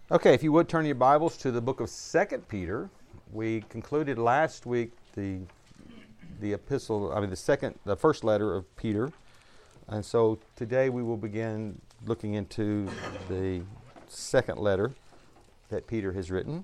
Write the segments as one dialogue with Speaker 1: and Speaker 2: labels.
Speaker 1: Okay, if you would turn your Bibles to the book of 2 Peter. We concluded last week the epistle, the first letter of Peter. And so today we will begin looking into the second letter that Peter has written.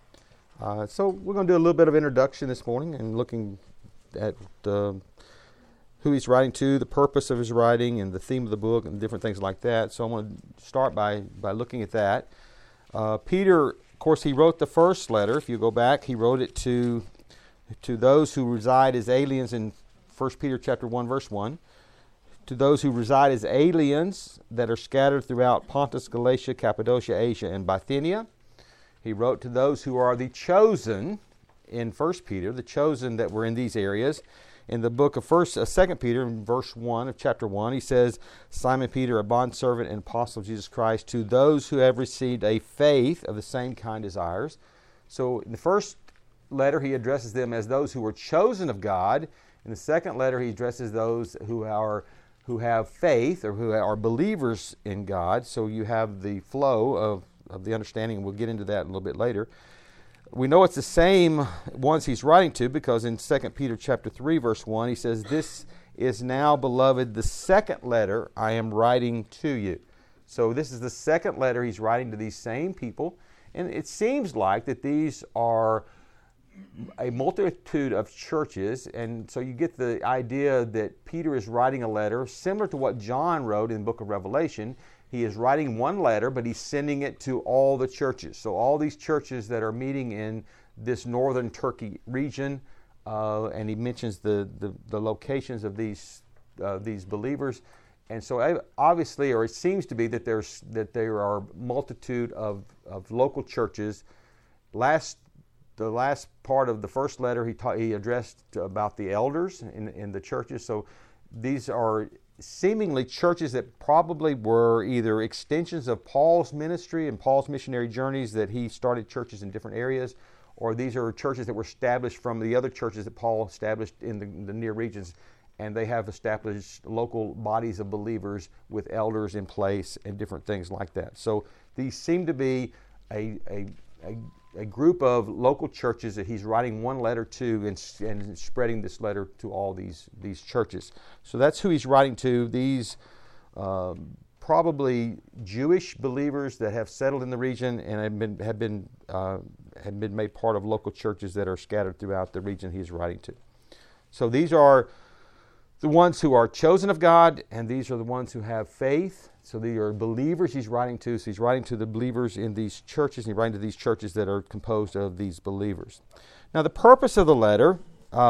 Speaker 1: So we're going to do a little bit of introduction this morning and looking at who he's writing to, the purpose of his writing, and the theme of the book, and different things like that. So I'm going to start by looking at that. Peter, of course, he wrote the first letter. If you go back, he wrote it to those who reside as aliens in 1 Peter chapter 1, verse 1. To those who reside as aliens that are scattered throughout Pontus, Galatia, Cappadocia, Asia, and Bithynia. He wrote to those who are the chosen in 1 Peter, the chosen that were in these areas. In the book of 2 Peter, in verse 1 of chapter 1, he says, Simon Peter, a bondservant and apostle of Jesus Christ, to those who have received a faith of the same kind as ours. So in the first letter, he addresses them as those who were chosen of God. In the second letter, he addresses those who have faith or who are believers in God. So you have the flow of the understanding, and we'll get into that a little bit later. We know it's the same ones he's writing to because in 2 Peter chapter 3, verse 1, he says, This is now, beloved, the second letter I am writing to you. So this is the second letter he's writing to these same people. And it seems like that these are a multitude of churches. And so you get the idea that Peter is writing a letter similar to what John wrote in the book of Revelation. He is writing one letter, but he's sending it to all the churches. So all these churches that are meeting in this northern Turkey region, and he mentions the locations of these believers. And so obviously, or it seems to be that there are multitude of local churches. The last part of the first letter he addressed about the elders in the churches. So these are seemingly churches that probably were either extensions of Paul's ministry and Paul's missionary journeys, that he started churches in different areas, or these are churches that were established from the other churches that Paul established in the near regions, and they have established local bodies of believers with elders in place and different things like that. So these seem to be a group of local churches that he's writing one letter to and spreading this letter to all these churches. So that's who he's writing to. These probably Jewish believers that have settled in the region and have been made part of local churches that are scattered throughout the region he's writing to. So these are the ones who are chosen of God, and these are the ones who have faith. So these are believers he's writing to. So he's writing to the believers in these churches, and he's writing to these churches that are composed of these believers. Now, the purpose of the letter,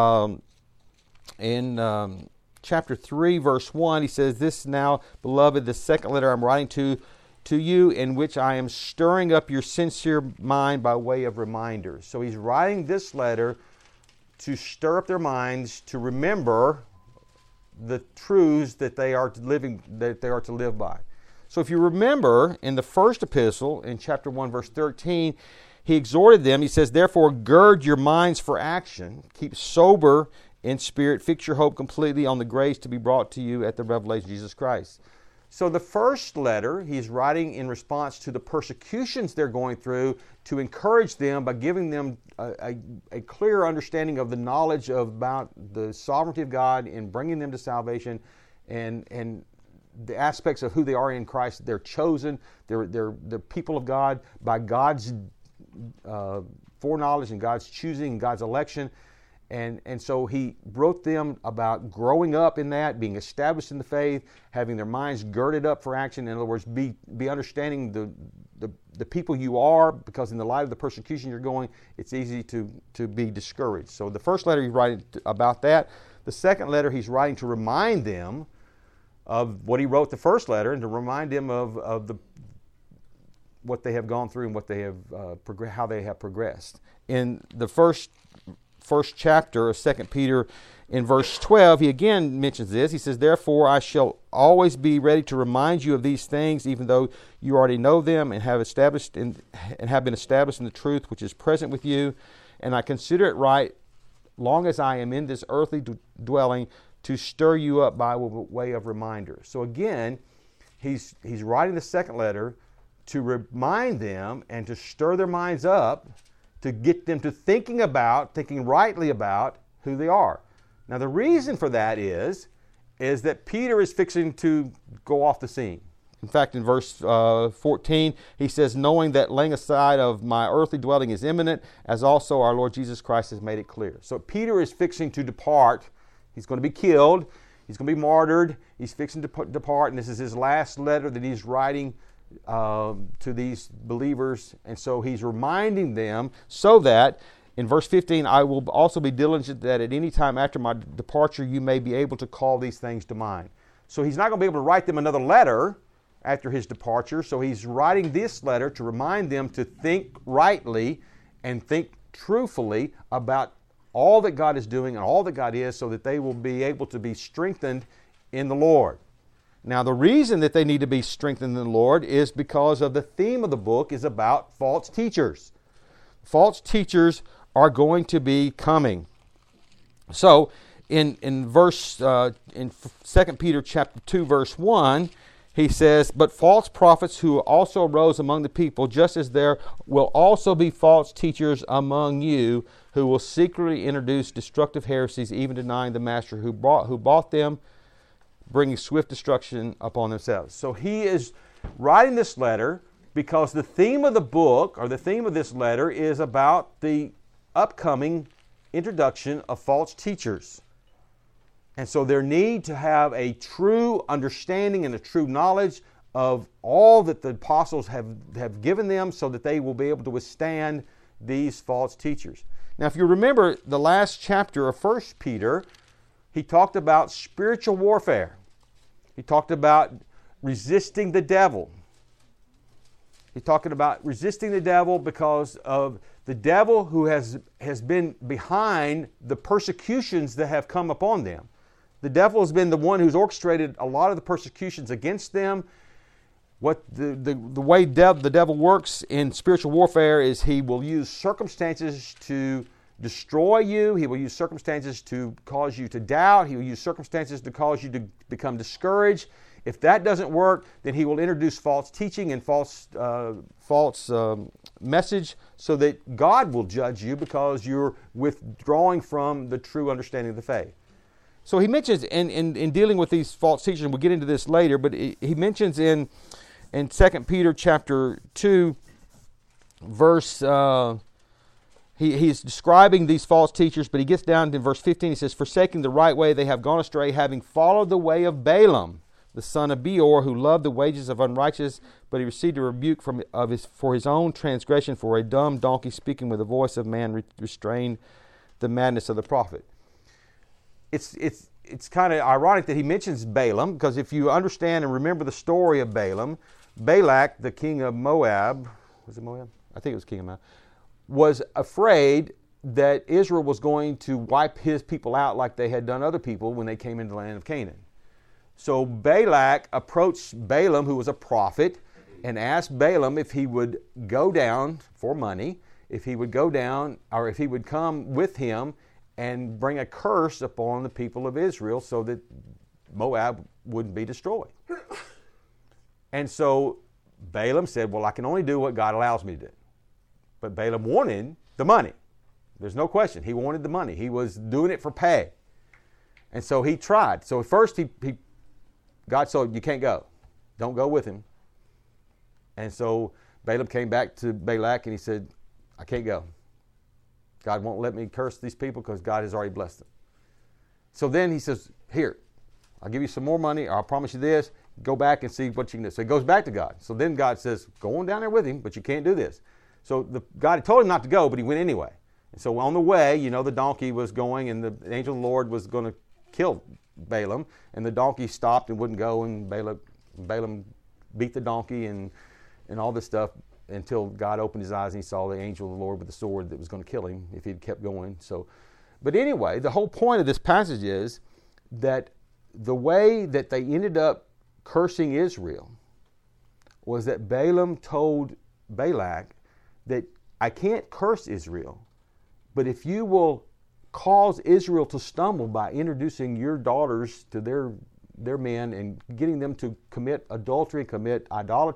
Speaker 1: in chapter 3, verse 1, he says, This now, beloved, the second letter I'm writing to you, in which I am stirring up your sincere mind by way of reminders. So he's writing this letter to stir up their minds, to remember the truths that they are to live by. So if you remember in the first epistle, in chapter 1, verse 13, he exhorted them, he says, Therefore gird your minds for action, keep sober in spirit, fix your hope completely on the grace to be brought to you at the revelation of Jesus Christ. So the first letter he's writing in response to the persecutions they're going through, to encourage them by giving them a clear understanding of the knowledge about the sovereignty of God in bringing them to salvation, and the aspects of who they are in Christ. They're chosen. They're people of God by God's foreknowledge and God's choosing and God's election. And so he wrote them about growing up in that, being established in the faith, having their minds girded up for action. In other words, be understanding the people you are, because in the light of the persecution you're going, it's easy to be discouraged. So the first letter he's writing about that. The second letter he's writing to remind them of what he wrote the first letter, and to remind them of what they have gone through and what they have how they have progressed. In the first chapter of 2 Peter, in verse 12, he again mentions this. He says, Therefore I shall always be ready to remind you of these things, even though you already know them and have been established in the truth which is present with you. And I consider it right, long as I am in this earthly dwelling, to stir you up by way of reminder. So again, he's writing the second letter to remind them and to stir their minds up to get them to thinking rightly about who they are. Now the reason for that is that Peter is fixing to go off the scene. In fact, in verse 14, he says, knowing that laying aside of my earthly dwelling is imminent, as also our Lord Jesus Christ has made it clear. So Peter is fixing to depart. He's going to be killed. He's going to be martyred. He's fixing to depart, and this is his last letter that he's writing to these believers. And so he's reminding them so that, in verse 15, I will also be diligent that at any time after my departure you may be able to call these things to mind. So he's not going to be able to write them another letter after his departure. So he's writing this letter to remind them to think rightly and think truthfully about all that God is doing and all that God is, so that they will be able to be strengthened in the Lord. Now, the reason that they need to be strengthened in the Lord is because of the theme of the book is about false teachers. False teachers are going to be coming. So, in 2 Peter chapter 2, verse 1, he says, but false prophets who also arose among the people, just as there will also be false teachers among you, who will secretly introduce destructive heresies, even denying the master who bought them, bringing swift destruction upon themselves. So he is writing this letter because the theme of the book, or the theme of this letter, is about the upcoming introduction of false teachers. And so their need to have a true understanding and a true knowledge of all that the apostles have given them, so that they will be able to withstand these false teachers. Now, if you remember the last chapter of 1 Peter, he talked about spiritual warfare. He talked about resisting the devil. He's talking about resisting the devil because of the devil who has been behind the persecutions that have come upon them. The devil has been the one who's orchestrated a lot of the persecutions against them. What the way the devil works in spiritual warfare is he will use circumstances to destroy you. He will use circumstances to cause you to doubt. He will use circumstances to cause you to become discouraged. If that doesn't work, then he will introduce false teaching and false message, so that God will judge you because you're withdrawing from the true understanding of the faith. So he mentions in dealing with these false teachers, and we'll get into this later, but he mentions in 2 Peter chapter 2, verse, he's describing these false teachers, but he gets down to verse 15, he says, forsaking the right way, they have gone astray, having followed the way of Balaam, the son of Beor, who loved the wages of unrighteousness, but he received a rebuke for his own transgression, for a dumb donkey speaking with the voice of man restrained the madness of the prophet. It's kind of ironic that he mentions Balaam, because if you understand and remember the story of Balaam, Balak, the king of Moab, was it Moab? I think it was king of Moab, was afraid that Israel was going to wipe his people out like they had done other people when they came into the land of Canaan. So Balak approached Balaam, who was a prophet, and asked Balaam if he would go down for money, if he would go down, or if he would come with him and bring a curse upon the people of Israel so that Moab wouldn't be destroyed. And so Balaam said, well, I can only do what God allows me to do. But Balaam wanted the money. There's no question. He wanted the money. He was doing it for pay. And so he tried. So at first God said, you can't go. Don't go with him. And so Balaam came back to Balak and he said, I can't go. God won't let me curse these people because God has already blessed them. So then he says, here, I'll give you some more money, or I'll promise you this. Go back and see what you can do. So he goes back to God. So then God says, go on down there with him, but you can't do this. So God had told him not to go, but he went anyway. And so on the way, the donkey was going, and the angel of the Lord was going to kill Balaam. And the donkey stopped and wouldn't go, and Balaam beat the donkey and all this stuff, until God opened his eyes and he saw the angel of the Lord with the sword that was going to kill him if he'd kept going. But anyway, the whole point of this passage is that the way that they ended up cursing Israel was that Balaam told Balak that I can't curse Israel, but if you will cause Israel to stumble by introducing your daughters to their men and getting them to commit adultery, commit idolatry,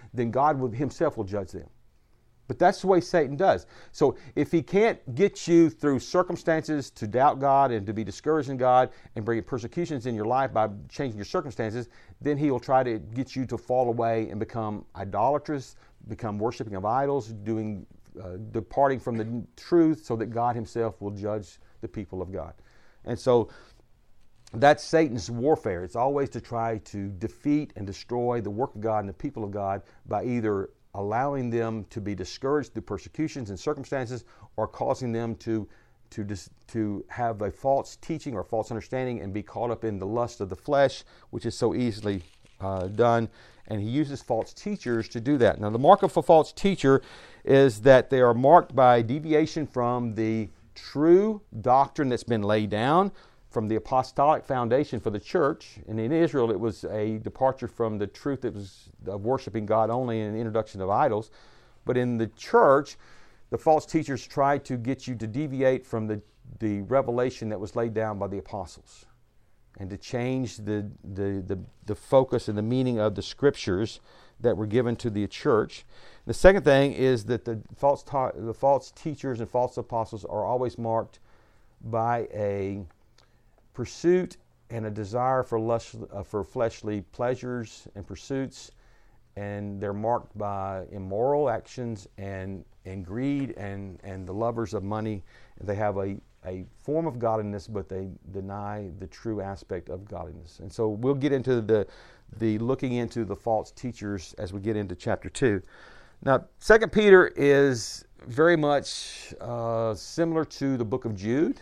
Speaker 1: then God himself will judge them. But that's the way Satan does. So if he can't get you through circumstances to doubt God and to be discouraged in God and bring persecutions in your life by changing your circumstances, then he will try to get you to fall away and become idolatrous, become worshiping of idols, departing from the truth, so that God himself will judge the people of God. And so that's Satan's warfare. It's always to try to defeat and destroy the work of God and the people of God by either allowing them to be discouraged through persecutions and circumstances, or causing them to have a false teaching or false understanding and be caught up in the lust of the flesh, which is so easily done. And he uses false teachers to do that. Now, the mark of a false teacher is that they are marked by deviation from the true doctrine that's been laid down, from the apostolic foundation for the church. And in Israel, it was a departure from the truth that was worshiping God only and the introduction of idols. But in the church, the false teachers try to get you to deviate from the revelation that was laid down by the apostles, and to change the focus and the meaning of the scriptures that were given to the church. The second thing is that the false teachers and false apostles are always marked by a pursuit and a desire for fleshly pleasures and pursuits, and they're marked by immoral actions and greed and the lovers of money. They have a form of godliness, but they deny the true aspect of godliness. And so we'll get into the looking into the false teachers as we get into chapter 2. Now, 2 Peter is very much similar to the book of Jude.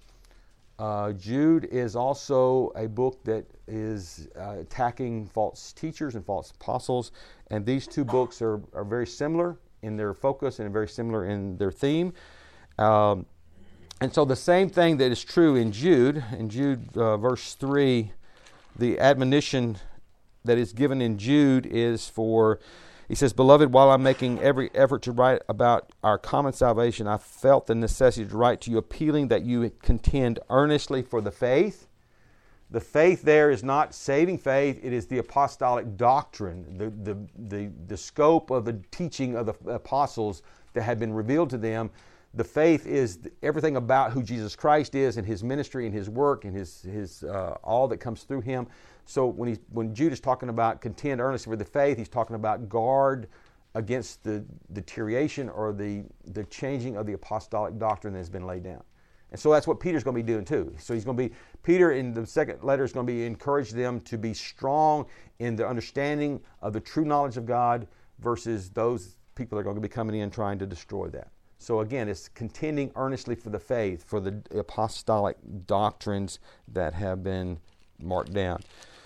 Speaker 1: Jude is also a book that is attacking false teachers and false apostles, and these two books are very similar in their focus and very similar in their theme. And so the same thing that is true in Jude verse 3, the admonition that is given in Jude is for, he says, "Beloved, while I'm making every effort to write about our common salvation, I felt the necessity to write to you, appealing that you contend earnestly for the faith." The faith there is not saving faith, it is the apostolic doctrine, the scope of the teaching of the apostles that had been revealed to them. The faith is everything about who Jesus Christ is and his ministry and his work and his all that comes through him. So when Jude is talking about contend earnestly for the faith, he's talking about guard against the deterioration or the changing of the apostolic doctrine that has been laid down. And so that's what Peter's going to be doing too. So Peter in the second letter is going to be encouraging them to be strong in the understanding of the true knowledge of God versus those people that are going to be coming in trying to destroy that. So again, it's contending earnestly for the faith, for the apostolic doctrines that have been marked down.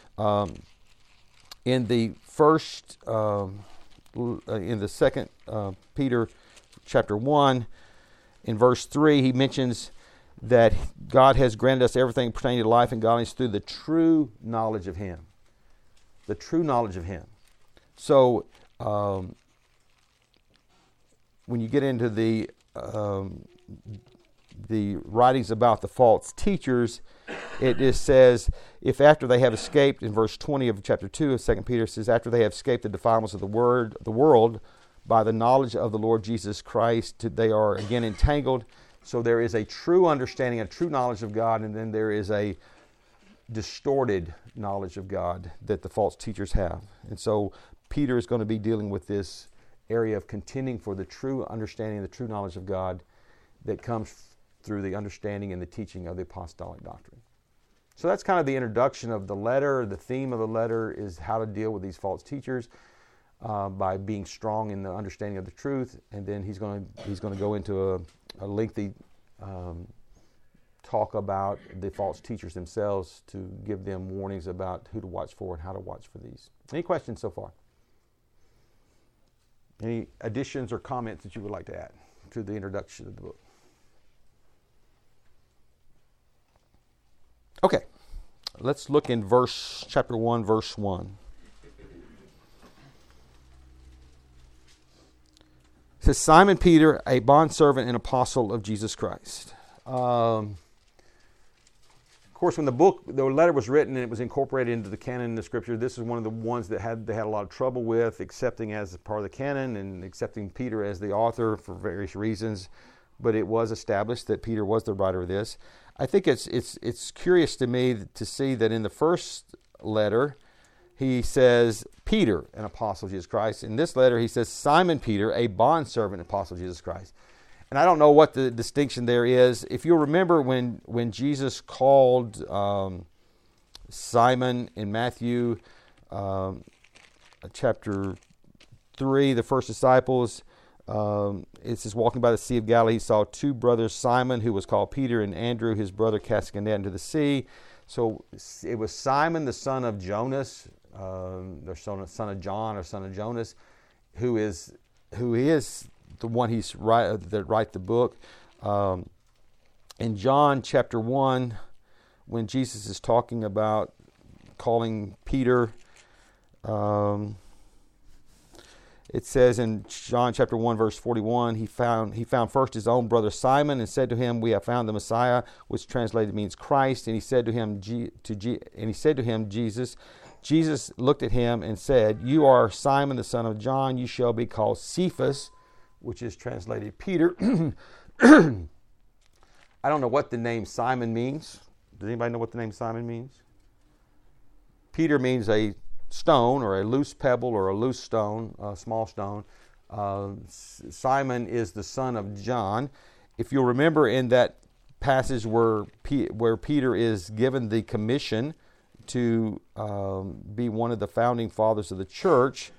Speaker 1: In the second Peter chapter 1, in verse 3, he mentions that God has granted us everything pertaining to life and godliness through the true knowledge of him. The true knowledge of him. So, when you get into the writings about the false teachers, it just says, if after they have escaped, in verse 20 of chapter 2 of 2 Peter, it says, after they have escaped the defilements of the world by the knowledge of the Lord Jesus Christ, they are again entangled. So there is a true understanding, a true knowledge of God, and then there is a distorted knowledge of God that the false teachers have. And so Peter is going to be dealing with this area of contending for the true understanding, the true knowledge of God that comes through the understanding and the teaching of the apostolic doctrine. So that's kind of the introduction of the letter. The theme of the letter is how to deal with these false teachers by being strong in the understanding of the truth. And then he's going to go into a lengthy talk about the false teachers themselves to give them warnings about who to watch for and how to watch for these. Any questions so far? Any additions or comments that you would like to add to the introduction of the book? Okay, let's look in chapter 1, verse 1. It says, Simon Peter, a bondservant and apostle of Jesus Christ. Of course, when the letter was written and it was incorporated into the canon of the Scripture, this is one of the ones that they had a lot of trouble with accepting as part of the canon and accepting Peter as the author for various reasons. But it was established that Peter was the writer of this. I think it's curious to me to see that in the first letter, he says, Peter, an apostle of Jesus Christ. In this letter, he says, Simon Peter, a bondservant apostle of Jesus Christ. And I don't know what the distinction there is. If you'll remember when Jesus called Simon in Matthew chapter 3, the first disciples, it says, walking by the Sea of Galilee, he saw two brothers, Simon, who was called Peter, and Andrew, his brother, casting a net into the sea. So it was Simon, the son of Jonas, the son of John or son of Jonas, who is the one that write the book. In John chapter 1, when Jesus is talking about calling Peter, it says in John chapter 1, verse 41, he found first his own brother Simon and said to him, "We have found the Messiah," which translated means Christ. And he said to him, Jesus. Jesus looked at him and said, "You are Simon the son of John. You shall be called Cephas," which is translated Peter. I don't know what the name Simon means. Does anybody know what the name Simon means? Peter means a stone or a loose pebble or a loose stone, a small stone. Simon is the son of John. If you'll remember in that passage where Peter is given the commission to be one of the founding fathers of the church,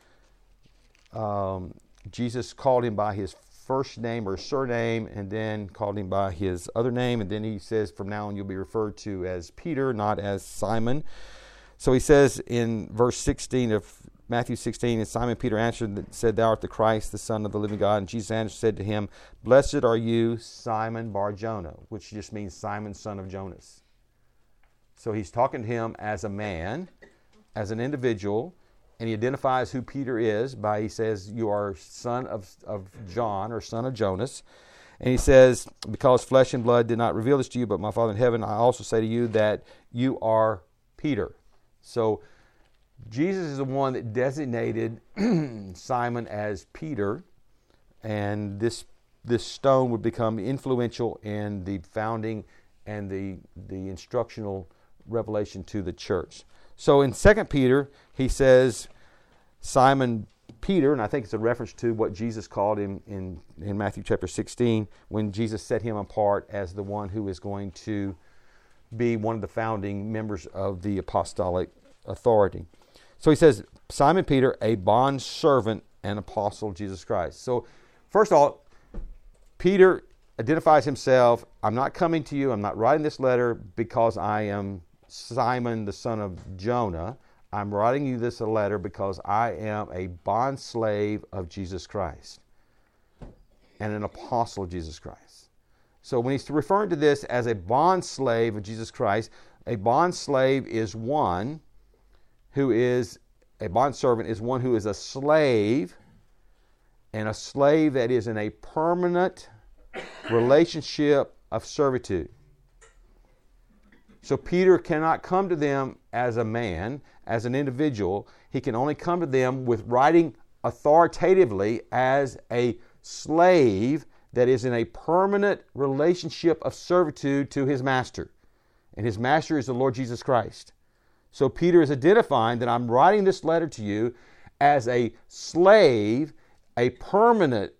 Speaker 1: Jesus called him by his first name or surname and then called him by his other name. And then he says, from now on you'll be referred to as Peter, not as Simon. So he says in verse 16 of Matthew 16, and Simon Peter answered and said, "Thou art the Christ, the Son of the living God." And Jesus answered, said to him, "Blessed are you, Simon Bar-Jonah," which just means Simon, son of Jonas. So he's talking to him as a man, as an individual, and he identifies who Peter is by, he says, "You are son of John," or son of Jonas. And he says, "Because flesh and blood did not reveal this to you, but my Father in heaven, I also say to you that you are Peter." So Jesus is the one that designated Simon as Peter, and this stone would become influential in the founding and the instructional revelation to the church. So in 2 Peter, he says Simon Peter, and I think it's a reference to what Jesus called him in Matthew chapter 16, when Jesus set him apart as the one who is going to be one of the founding members of the apostolic authority. So he says, Simon Peter, a bondservant and apostle of Jesus Christ. So first of all, Peter identifies himself, "I'm not coming to you, I'm not writing this letter because I am Simon, the son of Jonah. I'm writing you this letter because I am a bondslave of Jesus Christ and an apostle of Jesus Christ." So when he's referring to this as a bondslave of Jesus Christ, a bondslave is one who is, a bondservant is one who is a slave, and a slave that is in a permanent relationship of servitude. So Peter cannot come to them as a man, as an individual. He can only come to them with writing authoritatively as a slave that is in a permanent relationship of servitude to his master. And his master is the Lord Jesus Christ. So Peter is identifying that I'm writing this letter to you as a slave, a permanent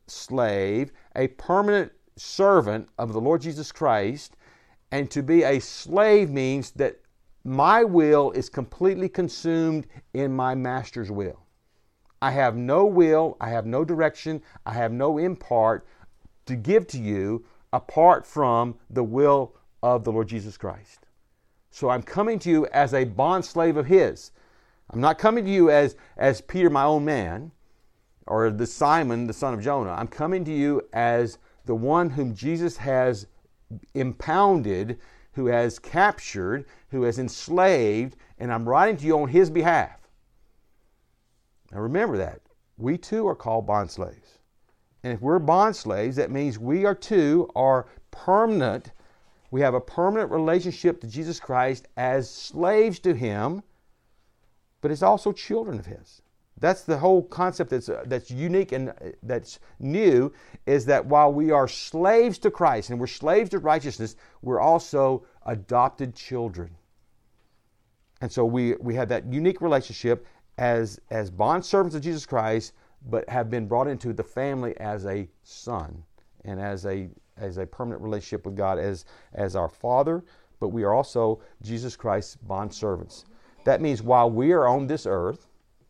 Speaker 1: servant of the Lord Jesus Christ. And to be a slave means that my will is completely consumed in my master's will. I have no will, I have no direction, I have no impart to give to you apart from the will of the Lord Jesus Christ. So I'm coming to you as a bondslave of His. I'm not coming to you as Peter, my own man, or the Simon, the son of Jonah. I'm coming to you as the one whom Jesus has impounded, who has captured, who has enslaved, and I'm writing to you on His behalf. Now remember that. We too are called bondslaves. And if we're bondslaves, that means we are too are permanent We have a permanent relationship to Jesus Christ as slaves to Him, but as also children of His. That's the whole concept that's unique and that's new, is that while we are slaves to Christ and we're slaves to righteousness, we're also adopted children. And so we have that unique relationship as bondservants of Jesus Christ, but have been brought into the family as a son and as a permanent relationship with God as our Father, but we are also Jesus Christ's bondservants. That means while we are on this earth,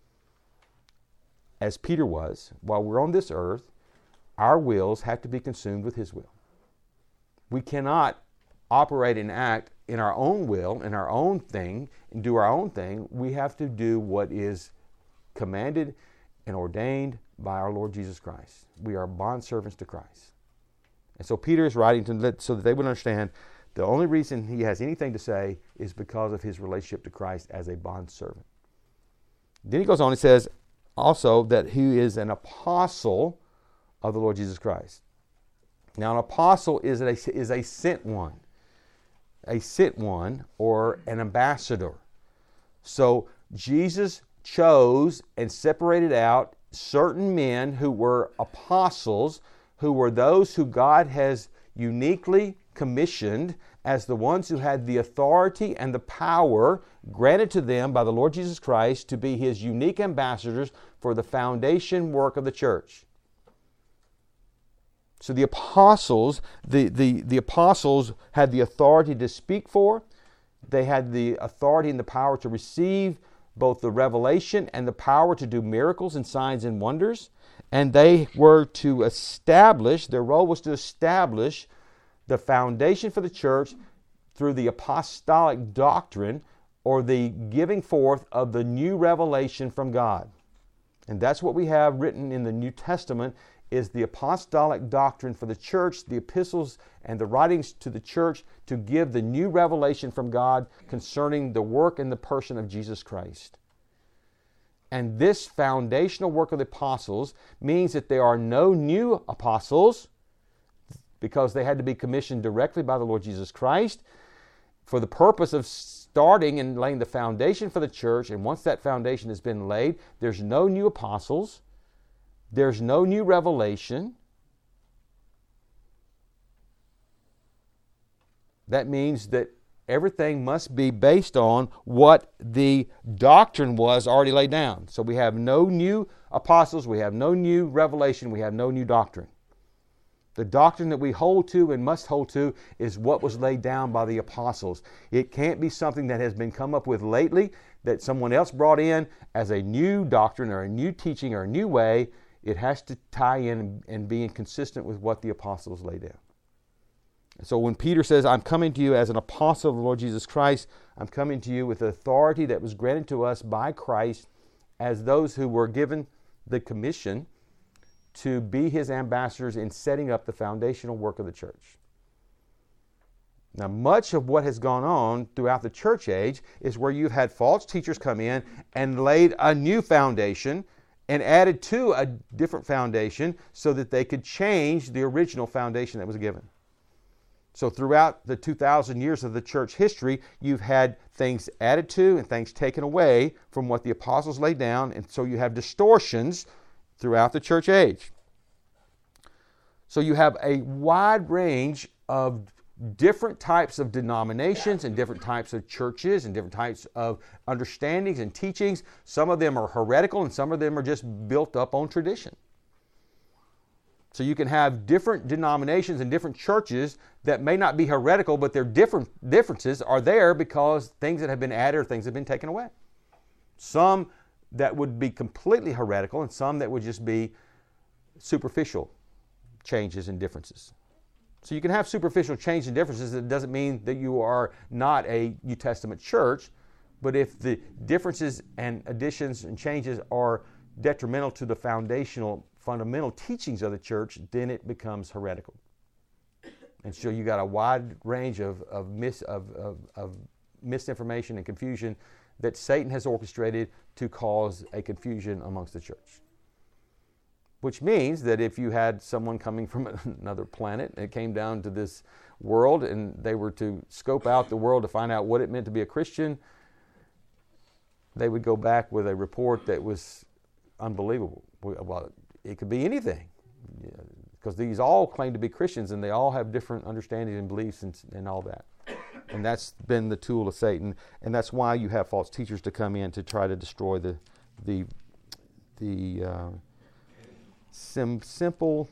Speaker 1: as Peter was, while we're on this earth, our wills have to be consumed with His will. We cannot operate and act in our own will, in our own thing, and do our own thing. We have to do what is commanded and ordained by our Lord Jesus Christ. We are bondservants to Christ. And so Peter is writing so that they would understand the only reason he has anything to say is because of his relationship to Christ as a bondservant. Then he goes on and says also that he is an apostle of the Lord Jesus Christ. Now, an apostle is a sent one. A sent one, or an ambassador. So Jesus chose and separated out certain men who were apostles, who were those who God has uniquely commissioned as the ones who had the authority and the power granted to them by the Lord Jesus Christ to be His unique ambassadors for the foundation work of the church. So the apostles, the apostles had the authority to speak for. They had the authority and the power to receive both the revelation and the power to do miracles and signs and wonders. And they were to establish, their role was to establish the foundation for the church through the apostolic doctrine, or the giving forth of the new revelation from God. And that's what we have written in the New Testament, is the apostolic doctrine for the church, the epistles and the writings to the church, to give the new revelation from God concerning the work and the person of Jesus Christ. And this foundational work of the apostles means that there are no new apostles, because they had to be commissioned directly by the Lord Jesus Christ for the purpose of starting and laying the foundation for the church. And once that foundation has been laid, there's no new apostles. There's no new revelation. That means that everything must be based on what the doctrine was already laid down. So we have no new apostles, we have no new revelation, we have no new doctrine. The doctrine that we hold to and must hold to is what was laid down by the apostles. It can't be something that has been come up with lately, that someone else brought in as a new doctrine or a new teaching or a new way. It has to tie in and be consistent with what the apostles laid down. So when Peter says, I'm coming to you as an apostle of the Lord Jesus Christ, I'm coming to you with the authority that was granted to us by Christ as those who were given the commission to be His ambassadors in setting up the foundational work of the church. Now, much of what has gone on throughout the church age is where you've had false teachers come in and laid a new foundation and added to a different foundation so that they could change the original foundation that was given. So throughout the 2,000 years of the church history, you've had things added to and things taken away from what the apostles laid down, and so you have distortions throughout the church age. So you have a wide range of different types of denominations and different types of churches and different types of understandings and teachings. Some of them are heretical and some of them are just built up on tradition. So you can have different denominations and different churches that may not be heretical, but their differences are there because things that have been added or things that have been taken away. Some that would be completely heretical and some that would just be superficial changes and differences. So you can have superficial changes and differences. It doesn't mean that you are not a New Testament church, but if the differences and additions and changes are detrimental to the fundamental teachings of the church, then it becomes heretical. And so you got a wide range of misinformation and confusion that Satan has orchestrated to cause a confusion amongst the church. which means that if you had someone coming from another planet and came down to this world and they were to scope out the world to find out what it meant to be a Christian, they would go back with a report that was unbelievable. Well, it could be anything, because these all claim to be Christians and they all have different understandings and beliefs and all that. And that's been the tool of Satan, and that's why you have false teachers to come in to try to destroy the simple.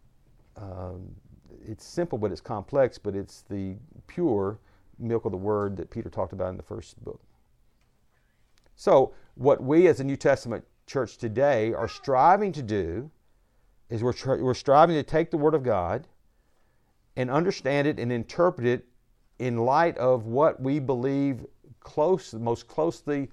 Speaker 1: It's simple, but it's complex. But it's the pure milk of the Word that Peter talked about in the first book. So, what we as a New Testament church today are striving to do is we're striving to take the Word of God and understand it and interpret it in light of what we believe most closely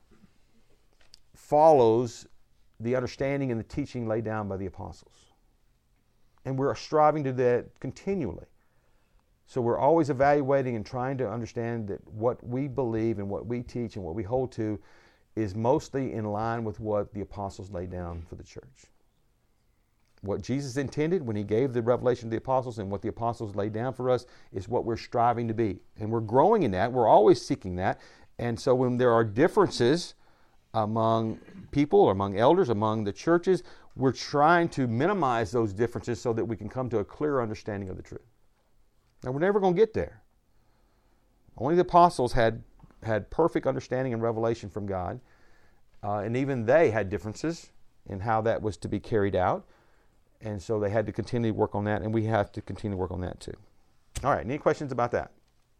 Speaker 1: follows the understanding and the teaching laid down by the apostles. And we're striving to do that continually. So we're always evaluating and trying to understand that what we believe and what we teach and what we hold to is mostly in line with what the apostles laid down for the church. What Jesus intended when he gave the revelation to the apostles and what the apostles laid down for us is what we're striving to be. And we're growing in that. We're always seeking that. And so when there are differences among people, or among elders, among the churches, we're trying to minimize those differences so that we can come to a clearer understanding of the truth. Now, we're never going to get there. Only the apostles had perfect understanding and revelation from God. And even they had differences in how that was to be carried out. And so they had to continue to work on that, and we have to continue to work on that too. All right, any questions about that?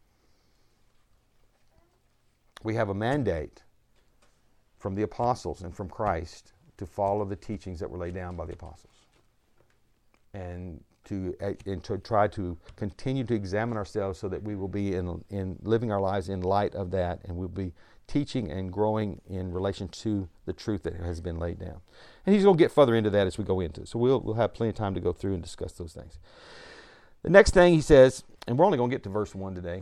Speaker 1: We have a mandate from the apostles and from Christ to follow the teachings that were laid down by the apostles. And to try to continue to examine ourselves so that we will be in living our lives in light of that, and we'll be teaching and growing in relation to the truth that has been laid down. And he's going to get further into that as we go into it. So we'll have plenty of time to go through and discuss those things. The next thing he says, and we're only going to get to verse 1 today.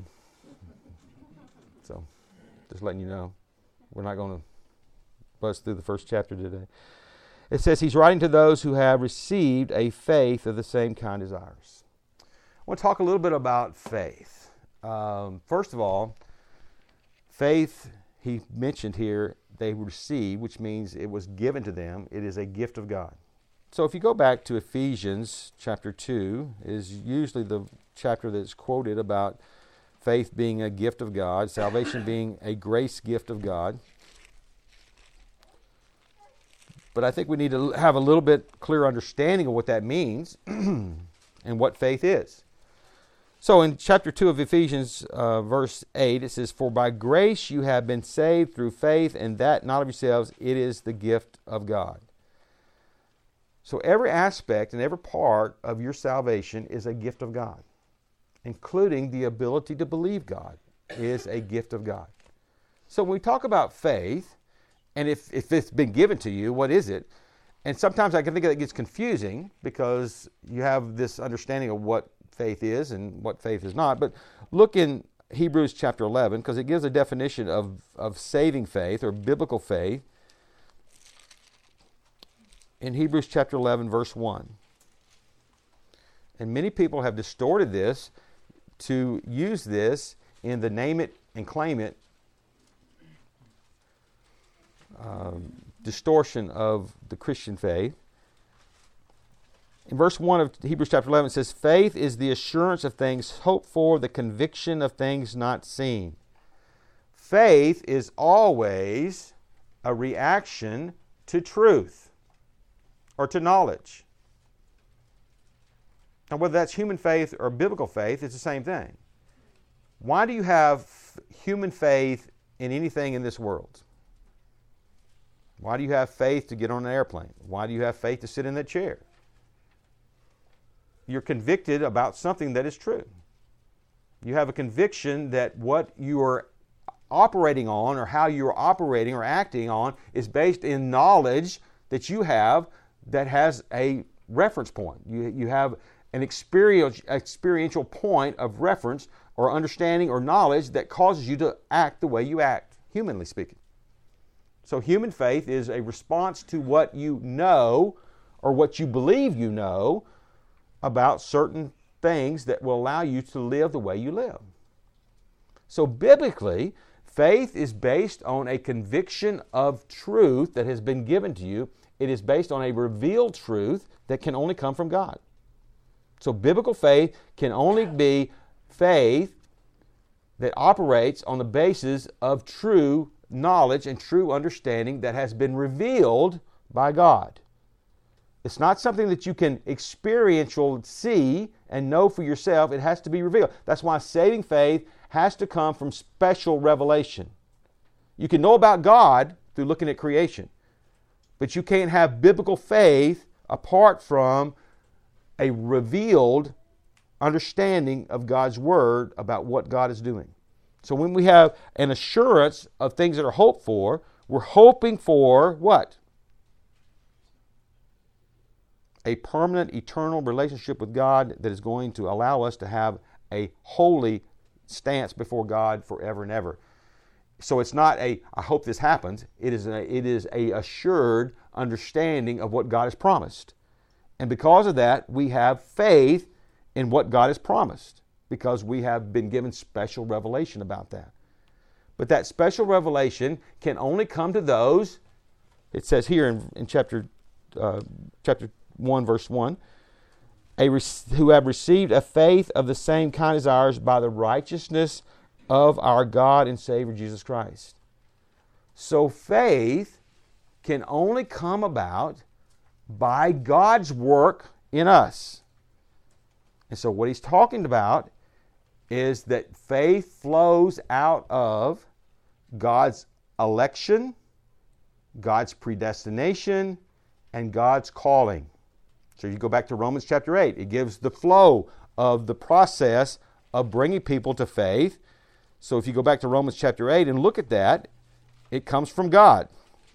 Speaker 1: So just letting you know, we're not going to buzz through the first chapter today. It says he's writing to those who have received a faith of the same kind as ours. I want to talk a little bit about faith. First of all, faith, he mentioned here, they received, which means it was given to them. It is a gift of God. So if you go back to Ephesians chapter 2, is usually the chapter that's quoted about faith being a gift of God, salvation being a grace gift of God. But I think we need to have a little bit clearer understanding of what that means and what faith is. So in chapter 2 of Ephesians, verse 8, it says, "For by grace you have been saved through faith, and that not of yourselves, it is the gift of God." So every aspect and every part of your salvation is a gift of God, including the ability to believe God is a gift of God. So when we talk about faith, and if it's been given to you, what is it? And sometimes I can think that gets confusing because you have this understanding of what faith is and what faith is not. But look in Hebrews chapter 11, because it gives a definition of saving faith or biblical faith. In Hebrews chapter 11, verse 1. And many people have distorted this to use this in the name it and claim it distortion of the Christian faith. In verse 1 of Hebrews chapter 11, it says, "Faith is the assurance of things hoped for, the conviction of things not seen." Faith is always a reaction to truth or to knowledge. Now, whether that's human faith or biblical faith, it's the same thing. Why do you have human faith in anything in this world? Why do you have faith to get on an airplane? Why do you have faith to sit in that chair? You're convicted about something that is true. You have a conviction that what you are operating on or how you're operating or acting on is based in knowledge that you have that has a reference point. You have an experiential point of reference or understanding or knowledge that causes you to act the way you act, humanly speaking. So human faith is a response to what you know or what you believe you know about certain things that will allow you to live the way you live. So biblically, faith is based on a conviction of truth that has been given to you. It is based on a revealed truth that can only come from God. So biblical faith can only be faith that operates on the basis of true knowledge and true understanding that has been revealed by God. It's not something that you can experientially see and know for yourself. It has to be revealed. That's why saving faith has to come from special revelation. You can know about God through looking at creation, but you can't have biblical faith apart from a revealed understanding of God's Word about what God is doing. So when we have an assurance of things that are hoped for, we're hoping for what? A permanent, eternal relationship with God that is going to allow us to have a holy stance before God forever and ever. So it's not I hope this happens. It is a assured understanding of what God has promised. And because of that, we have faith in what God has promised, because we have been given special revelation about that. But that special revelation can only come to those, it says here in chapter 1, verse 1, who have received a faith of the same kind as ours by the righteousness of our God and Savior Jesus Christ. So faith can only come about by God's work in us. And so what he's talking about is that faith flows out of God's election, God's predestination, and God's calling. So you go back to Romans chapter 8. It gives the flow of the process of bringing people to faith. So if you go back to Romans chapter 8 and look at that, it comes from God.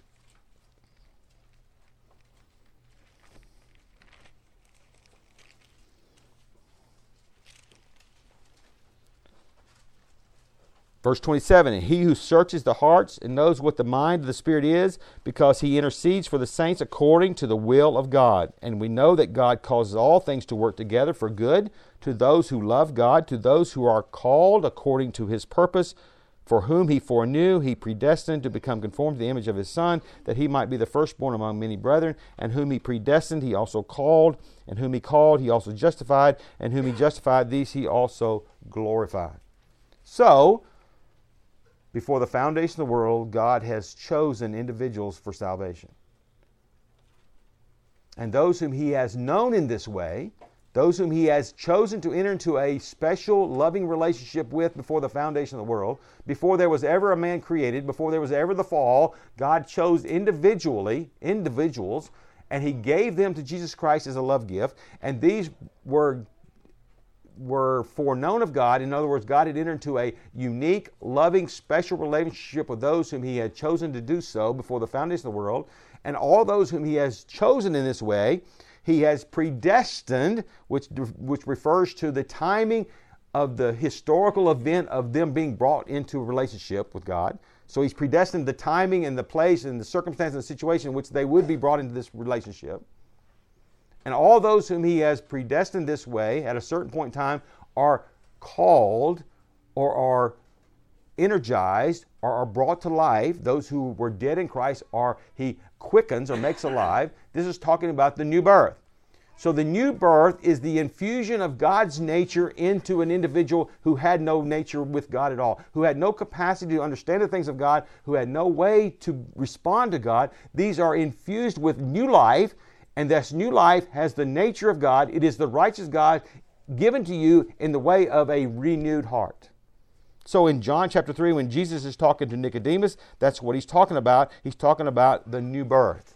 Speaker 1: Verse 27, and he who searches the hearts and knows what the mind of the Spirit is, because he intercedes for the saints according to the will of God. And we know that God causes all things to work together for good to those who love God, to those who are called according to his purpose, for whom he foreknew, he predestined to become conformed to the image of his Son, that he might be the firstborn among many brethren. And whom he predestined, he also called. And whom he called, he also justified. And whom he justified, these he also glorified. So, before the foundation of the world, God has chosen individuals for salvation. And those whom he has known in this way, those whom he has chosen to enter into a special loving relationship with before the foundation of the world, before there was ever a man created, before there was ever the fall, God chose individuals, and he gave them to Jesus Christ as a love gift. And these were foreknown of God. In other words, God had entered into a unique, loving, special relationship with those whom he had chosen to do so before the foundation of the world. And all those whom he has chosen in this way, he has predestined, which refers to the timing of the historical event of them being brought into a relationship with God. So he's predestined the timing and the place and the circumstance and the situation in which they would be brought into this relationship. And all those whom he has predestined this way at a certain point in time are called or are energized or are brought to life. Those who were dead in Christ he quickens or makes alive. This is talking about the new birth. So the new birth is the infusion of God's nature into an individual who had no nature with God at all, who had no capacity to understand the things of God, who had no way to respond to God. These are infused with new life. And this new life has the nature of God. It is the righteous God given to you in the way of a renewed heart. So in John chapter 3, when Jesus is talking to Nicodemus, that's what he's talking about. He's talking about the new birth.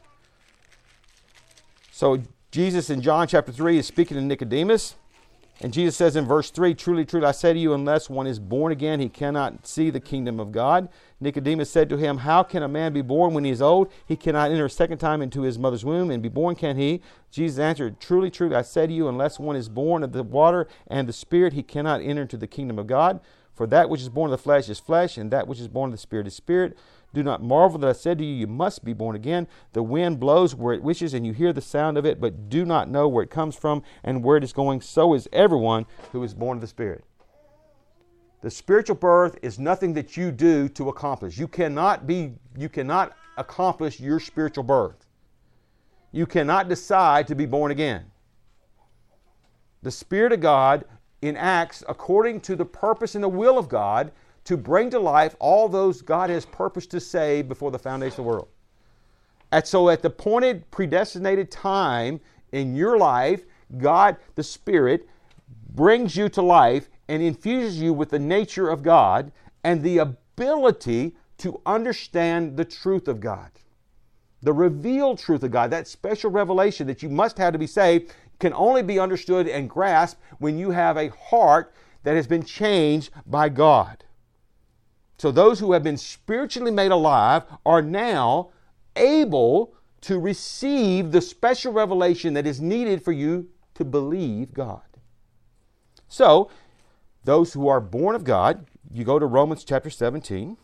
Speaker 1: So Jesus in John chapter 3 is speaking to Nicodemus. And Jesus says in verse 3, truly, truly, I say to you, unless one is born again, he cannot see the kingdom of God. Nicodemus said to him, how can a man be born when he is old? He cannot enter a second time into his mother's womb and be born, can he? Jesus answered, truly, truly, I say to you, unless one is born of the water and the Spirit, he cannot enter into the kingdom of God. For that which is born of the flesh is flesh, and that which is born of the Spirit is spirit. Do not marvel that I said to you, you must be born again. The wind blows where it wishes, and you hear the sound of it, but do not know where it comes from and where it is going. So is everyone who is born of the Spirit. The spiritual birth is nothing that you do to accomplish. You cannot accomplish your spiritual birth. You cannot decide to be born again. The Spirit of God enacts according to the purpose and the will of God to bring to life all those God has purposed to save before the foundation of the world. And so at the appointed, predestinated time in your life, God, the Spirit, brings you to life and infuses you with the nature of God and the ability to understand the truth of God. The revealed truth of God, that special revelation that you must have to be saved, can only be understood and grasped when you have a heart that has been changed by God. So those who have been spiritually made alive are now able to receive the special revelation that is needed for you to believe God. So, those who are born of God, you go to Romans chapter 10.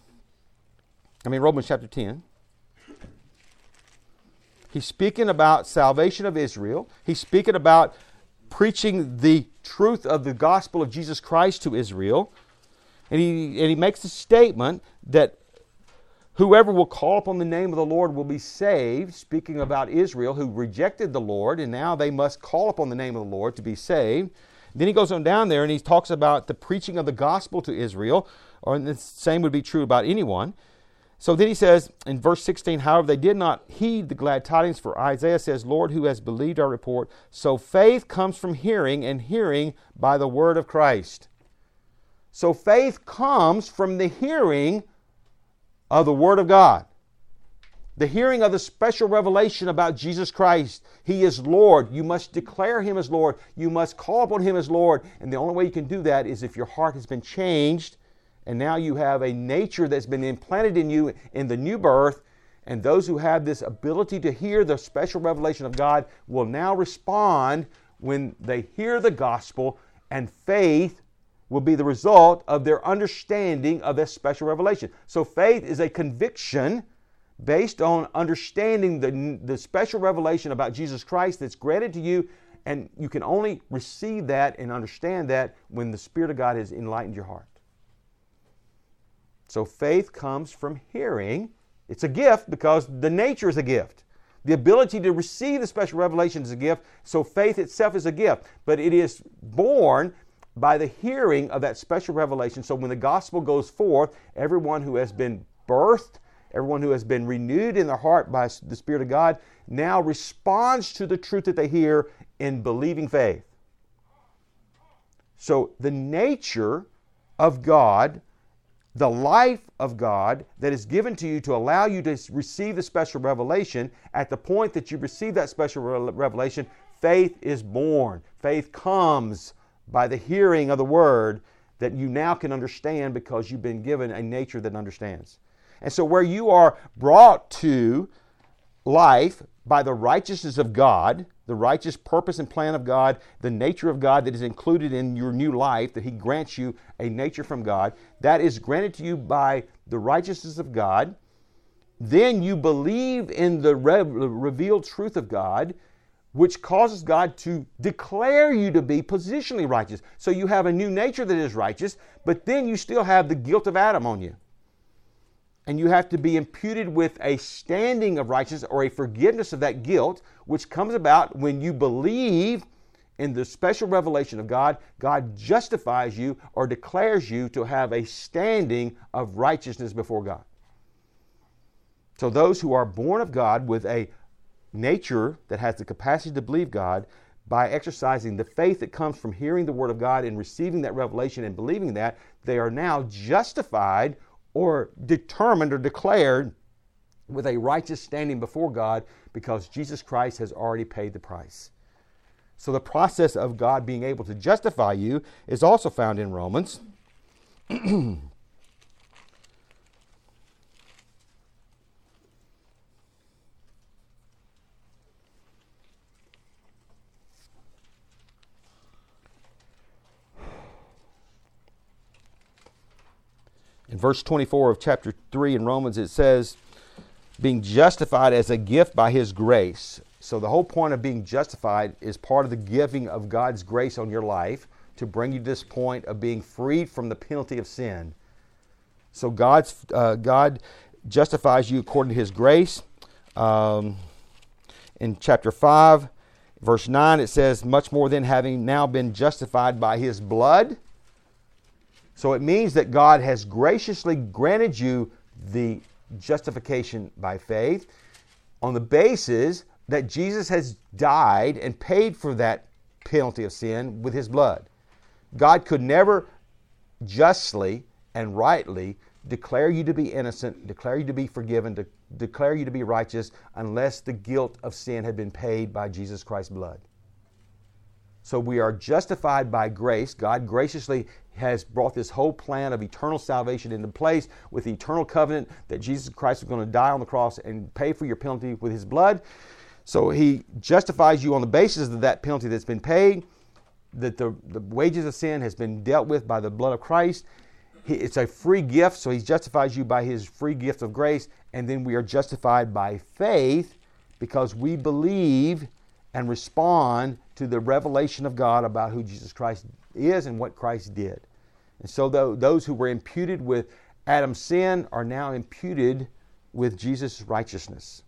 Speaker 1: He's speaking about salvation of Israel. He's speaking about preaching the truth of the gospel of Jesus Christ to Israel. And he makes a statement that whoever will call upon the name of the Lord will be saved, speaking about Israel who rejected the Lord, and now they must call upon the name of the Lord to be saved. Then he goes on down there and he talks about the preaching of the gospel to Israel, and the same would be true about anyone. So then he says in verse 16, however, they did not heed the glad tidings, for Isaiah says, Lord, who has believed our report? So faith comes from hearing, and hearing by the word of Christ. So faith comes from the hearing of the word of God. The hearing of the special revelation about Jesus Christ. He is Lord. You must declare Him as Lord. You must call upon Him as Lord. And the only way you can do that is if your heart has been changed, and now you have a nature that's been implanted in you in the new birth. And those who have this ability to hear the special revelation of God will now respond when they hear the gospel, and faith will be the result of their understanding of this special revelation. So faith is a conviction based on understanding the special revelation about Jesus Christ that's granted to you, and you can only receive that and understand that when the Spirit of God has enlightened your heart. So faith comes from hearing. It's a gift because the nature is a gift. The ability to receive the special revelation is a gift, so faith itself is a gift. But it is born by the hearing of that special revelation. So when the gospel goes forth, everyone who has been birthed, everyone who has been renewed in their heart by the Spirit of God, now responds to the truth that they hear in believing faith. So the nature of God, the life of God that is given to you to allow you to receive the special revelation, at the point that you receive that special revelation, faith is born. Faith comes by the hearing of the word that you now can understand because you've been given a nature that understands. And so where you are brought to life by the righteousness of God, the righteous purpose and plan of God, the nature of God that is included in your new life, that He grants you a nature from God, that is granted to you by the righteousness of God. Then you believe in the revealed truth of God, which causes God to declare you to be positionally righteous. So you have a new nature that is righteous, but then you still have the guilt of Adam on you. And you have to be imputed with a standing of righteousness or a forgiveness of that guilt, which comes about when you believe in the special revelation of God. God justifies you or declares you to have a standing of righteousness before God. So those who are born of God with a nature that has the capacity to believe God, by exercising the faith that comes from hearing the Word of God and receiving that revelation and believing that, they are now justified or determined or declared with a righteous standing before God because Jesus Christ has already paid the price. So the process of God being able to justify you is also found in Romans. In verse 24 of chapter 3 in Romans, it says, being justified as a gift by his grace. So the whole point of being justified is part of the giving of God's grace on your life to bring you to this point of being freed from the penalty of sin. So God justifies you according to his grace. In chapter 5, verse 9, it says, much more than having now been justified by his blood. So it means that God has graciously granted you the justification by faith on the basis that Jesus has died and paid for that penalty of sin with his blood. God could never justly and rightly declare you to be innocent, declare you to be forgiven, declare you to be righteous unless the guilt of sin had been paid by Jesus Christ's blood. So we are justified by grace. God graciously has brought this whole plan of eternal salvation into place with the eternal covenant that Jesus Christ was going to die on the cross and pay for your penalty with his blood. So he justifies you on the basis of that penalty that's been paid, that the wages of sin has been dealt with by the blood of Christ. It's a free gift, so he justifies you by his free gift of grace. And then we are justified by faith because we believe and respond to the revelation of God about who Jesus Christ is and what Christ did. And so those who were imputed with Adam's sin are now imputed with Jesus' righteousness.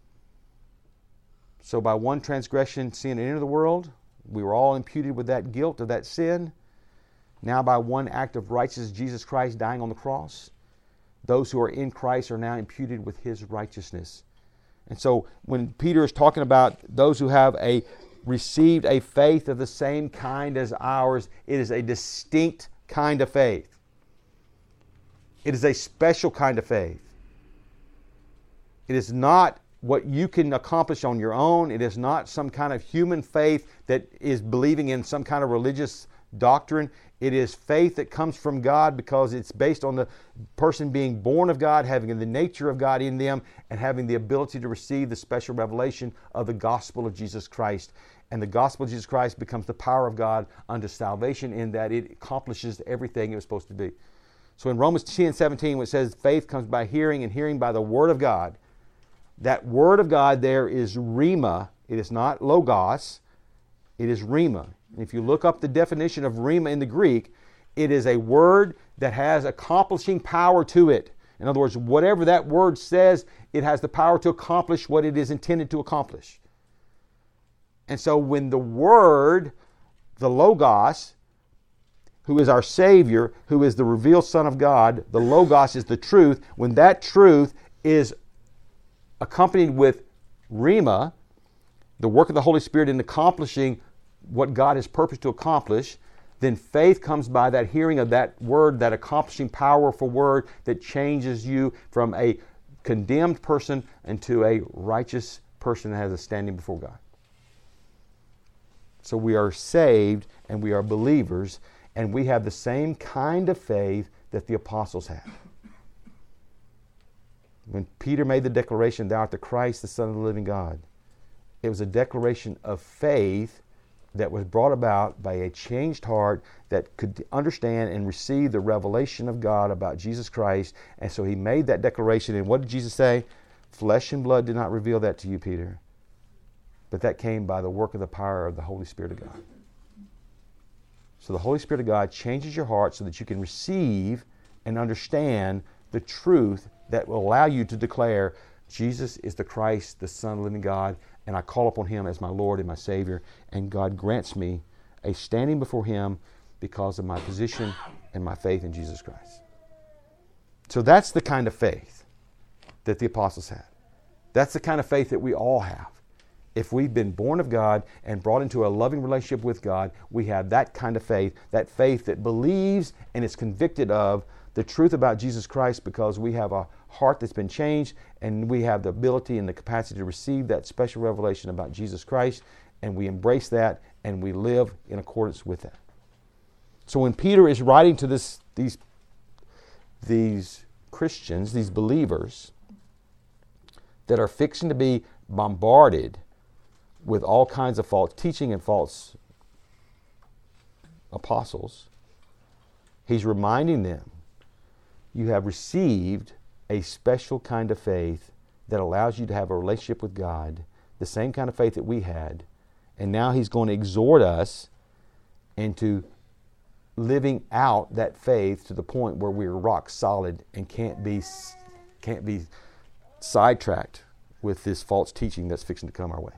Speaker 1: So by one transgression, sin entered the world. We were all imputed with that guilt of that sin. Now by one act of righteousness, Jesus Christ dying on the cross, those who are in Christ are now imputed with his righteousness. And so when Peter is talking about those who have received a faith of the same kind as ours, it is a distinct kind of faith. It is a special kind of faith. It is not what you can accomplish on your own. It is not some kind of human faith that is believing in some kind of religious doctrine. It is faith that comes from God because it's based on the person being born of God, having the nature of God in them, and having the ability to receive the special revelation of the gospel of Jesus Christ. And the gospel of Jesus Christ becomes the power of God unto salvation in that it accomplishes everything it was supposed to be. So in Romans 10:17, when it says faith comes by hearing and hearing by the word of God, that word of God there is rhema. It is not logos. It is rhema. And if you look up the definition of rhema in the Greek, it is a word that has accomplishing power to it. In other words, whatever that word says, it has the power to accomplish what it is intended to accomplish. And so when the Word, the Logos, who is our Savior, who is the revealed Son of God, the Logos is the truth, when that truth is accompanied with Rhema, the work of the Holy Spirit in accomplishing what God has purposed to accomplish, then faith comes by that hearing of that word, that accomplishing powerful word that changes you from a condemned person into a righteous person that has a standing before God. So we are saved and we are believers and we have the same kind of faith that the apostles had. When Peter made the declaration, "Thou art the Christ, the Son of the living God," it was a declaration of faith that was brought about by a changed heart that could understand and receive the revelation of God about Jesus Christ. And so he made that declaration. And what did Jesus say? Flesh and blood did not reveal that to you, Peter, but that came by the work of the power of the Holy Spirit of God. So the Holy Spirit of God changes your heart so that you can receive and understand the truth that will allow you to declare Jesus is the Christ, the Son of the living God, and I call upon him as my Lord and my Savior, and God grants me a standing before him because of my position and my faith in Jesus Christ. So that's the kind of faith that the apostles had. That's the kind of faith that we all have. If we've been born of God and brought into a loving relationship with God, we have that kind of faith that believes and is convicted of the truth about Jesus Christ because we have a heart that's been changed and we have the ability and the capacity to receive that special revelation about Jesus Christ, and we embrace that and we live in accordance with that. So when Peter is writing to these Christians, these believers that are fixing to be bombarded with all kinds of false teaching and false apostles, he's reminding them you have received a special kind of faith that allows you to have a relationship with God, the same kind of faith that we had. And now he's going to exhort us into living out that faith to the point where we're rock solid and can't be sidetracked with this false teaching that's fixing to come our way.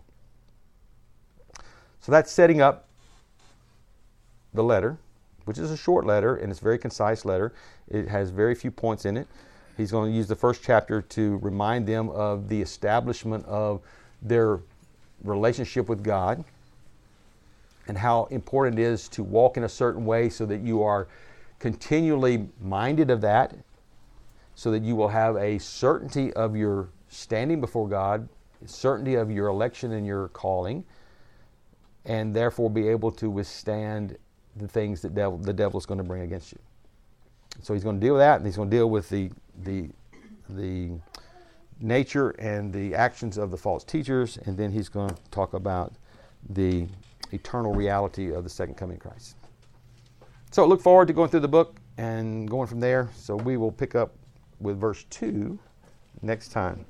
Speaker 1: So that's setting up the letter, which is a short letter, and it's a very concise letter. It has very few points in it. He's going to use the first chapter to remind them of the establishment of their relationship with God and how important it is to walk in a certain way so that you are continually minded of that, so that you will have a certainty of your standing before God, certainty of your election and your calling, and therefore be able to withstand the things that the devil is going to bring against you. So he's going to deal with that, and he's going to deal with the nature and the actions of the false teachers, and then he's going to talk about the eternal reality of the second coming of Christ. So look forward to going through the book and going from there. So we will pick up with verse 2 next time.